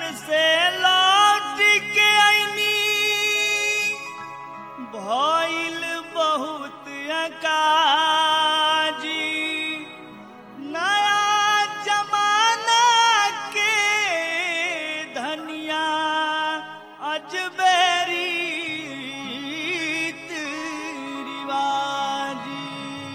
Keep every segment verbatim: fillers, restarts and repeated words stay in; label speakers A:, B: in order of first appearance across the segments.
A: से लौट के आईनी भइल बहुत अकाजी नया जमाना के धनिया अजबेरी रिवाजी।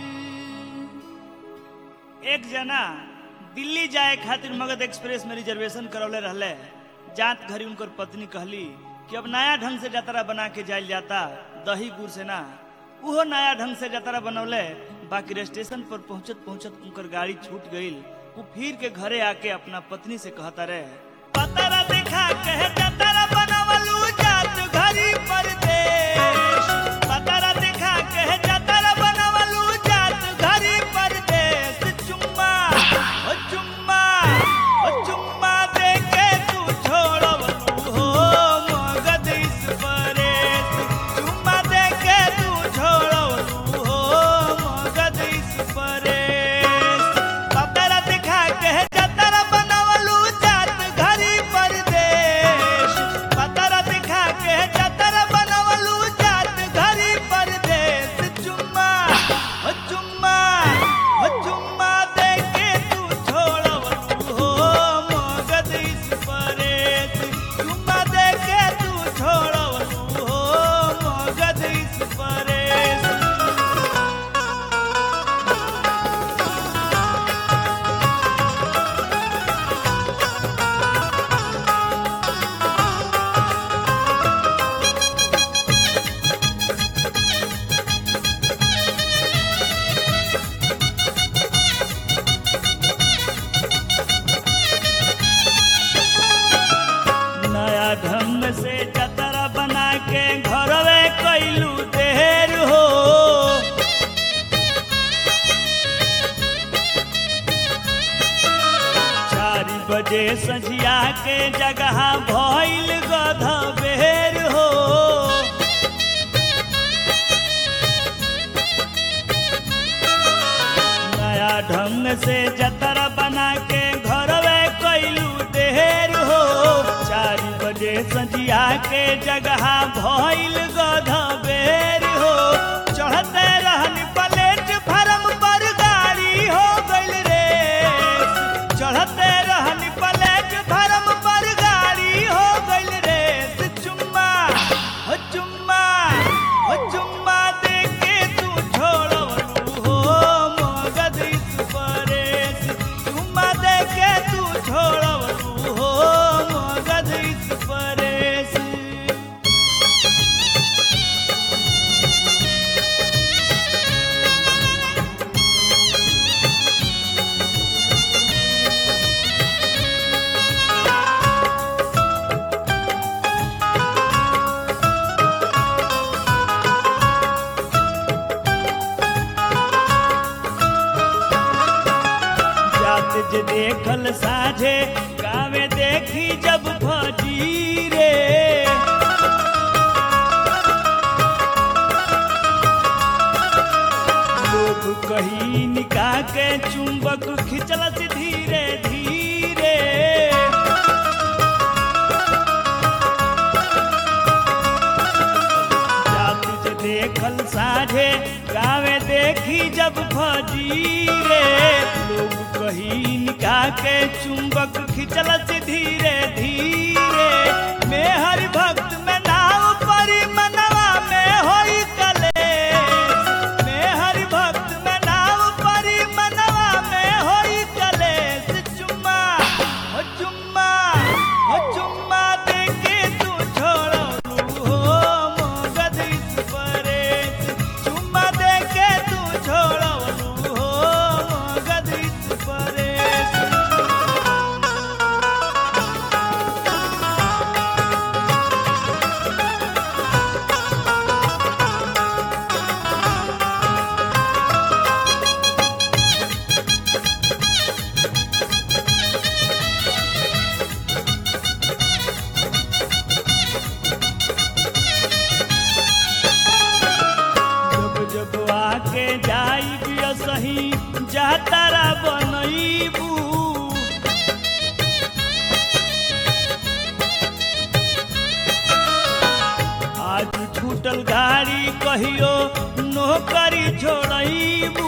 A: एक जना दिल्ली जाए खातिर मगध एक्सप्रेस में रिजर्वेशन करौले रहले। जात घरी उनकर पत्नी कहली कि अब नया ढंग से जतरा बना के जायल जाता, दही गुड़ से ना। उहो नया ढंग से जतरा बनौले, बाकी स्टेशन पर पहुंचत पहुंचत उनकर गाड़ी छूट गईल। वो फिर के घरे आके अपना पत्नी से कहता रहे, पतरा देखा कहे जतरा बनवलू जात घरी परदेश। पतरा देखा कहे जतरा बनवलू जात घरी परदेश। चुम्मा ओ चुम्मा ओ चुम्मा दे के तू छोड़वलू हो मगध इस परेश। चुम्मा दे के तू छोड़वलू हो मगध इस परेश। पतरा देखा कहे जतरा बनवलू जात घरी परदेश। पतरा देखा कहे जतरा बनवलू जात घरी परदेश। चुम्मा ओ चुम्मा ओ चुम्मा दे के तू छोड़वलू हो मगध इस परेश। चुम्मा दे के तू छोड़वलू हो मगध इस परेश। नया ढंग से जतरा बना के घरवे कैलू देर हो। चार बजे सझिया के जगह भइल गध बेर हो। नया ढंग से जतरा बना के घरवे कैलू देर हो। चार बजे सजिया के जगह भइल गध बेर हो। चढ़ते रहन प्लेट फार्म पर गाड़ी हो गइल रे। चढ़ते रहन प्लेट फार्म पर गाड़ी हो गइल रे। चुम्मा हो चुम्मा हो चुम्मा दे के तू छोड़वलू हो मगध इस परेश। चुम्मा दे के तू छोड़वलू हो मगध इस परेश। जात जे देखल साझे गावे देखी जब भजी रे। लोग कही निकाह के चुंबक खिंचलस धीरे धीरे। जात जे देखल साझे गावे देखी जब भजी रे। लोग कही निकाह के चुंबक खिंचलस धीरे धीरे। मैं हरि भक्त में नाव परी मनवा में होई कलेश। मैं हरि भक्त में नाव परी मनवा में होई कलेश। चुम्मा हो चुम्मा हो चुम्मा दे के तू छोड़वलू हो मगध इस परेश। चुम्मा दे के तू छोड़वलू हो मगध इस परेश। जब जब आके जाई बिया सही जातरा बनईबू। गाड़ी कहियो नौकरी छोड़बू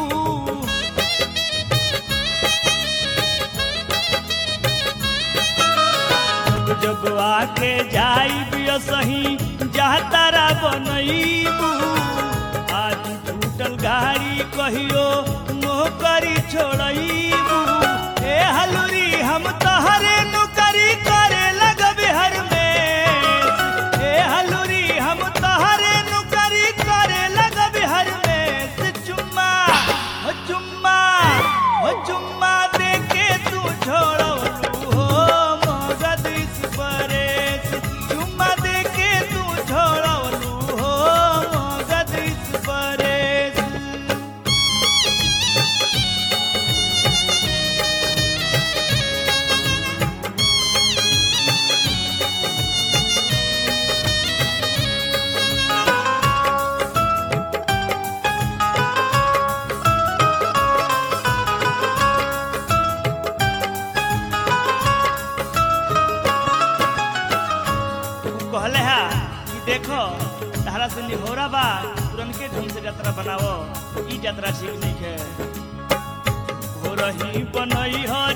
A: जब आके जाई सही जातारा बनईबू आज टूटल गाड़ी कहियो नौकरी छोड़बू ए हलूरी हम तोहरे नौकरी करे लगब हर में ए हलूरी हम तोहरे नौकरी करे लगब हर में चुम्मा हो चुम्मा हो चुम्मा दे के तू छोड़लू हो मगध इस परेश चुम्मा दे के तू छोड़लू हो मगध इस परेश कहले हा कि देखो तारा से निहोरा बा तुरंत ढंग से यात्रा बनाओ ई यात्रा ठीक नहीं है हो रही बनई हो